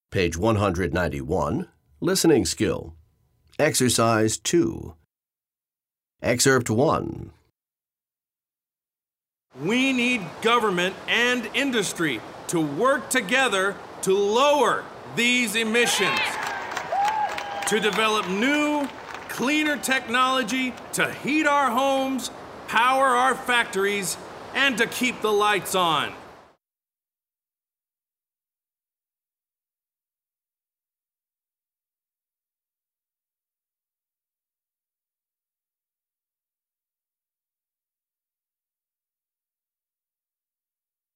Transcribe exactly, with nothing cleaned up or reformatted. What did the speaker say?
Page one hundred ninety-one, Listening Skill. Exercise two. Excerpt one. We need government and industry to work together to lower these emissions, to develop new, cleaner technology to heat our homes, power our factories, and to keep the lights on.